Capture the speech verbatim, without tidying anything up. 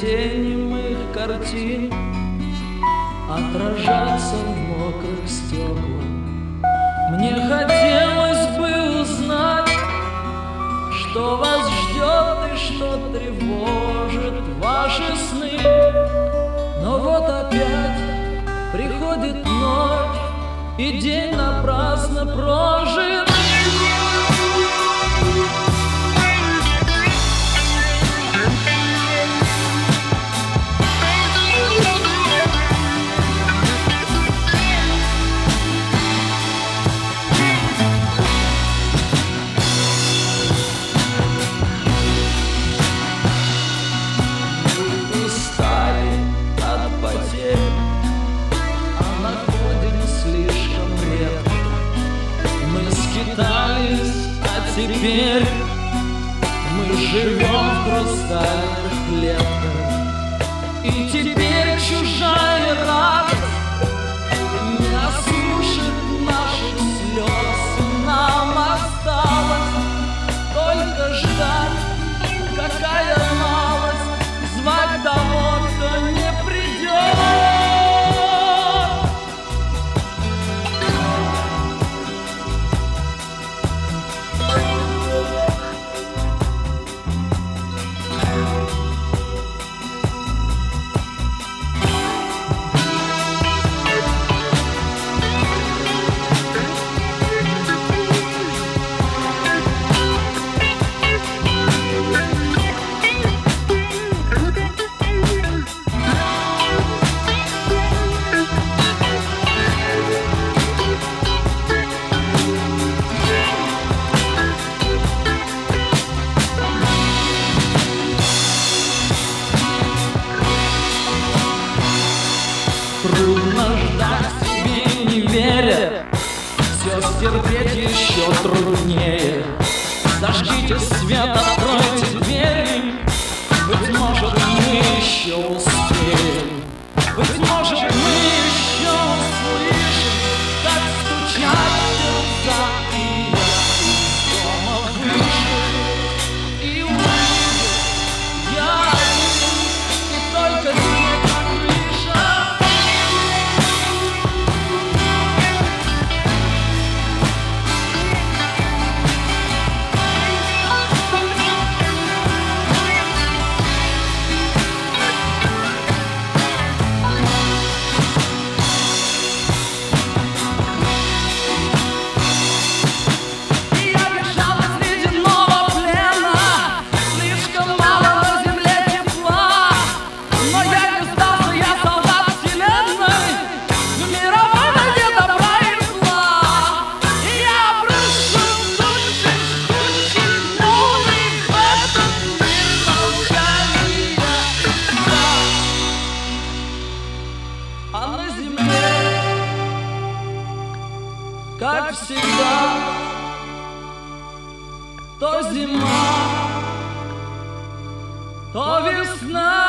тени моих картин отражаться в мокрых стеклах. Мне хотелось бы узнать, что вас ждет и что тревожит ваши сны. Но вот опять приходит ночь, и день напрасно прожит. А теперь мы живем в хрустальных клетках, и теперь чужая радость не осушит наших слез. Нам осталось только ждать, какая малость, звать того, кто не придет. Трудно ждать себе, не веря, все стерпеть еще труднее. Зажгите свет, откройте двери, быть может, мы еще успеем. Быть может, мы еще услышим, как стучат сердца, и я из дома вышел и увидел, я один, и только снег на крыше. А на земле, как всегда, то зима, то весна.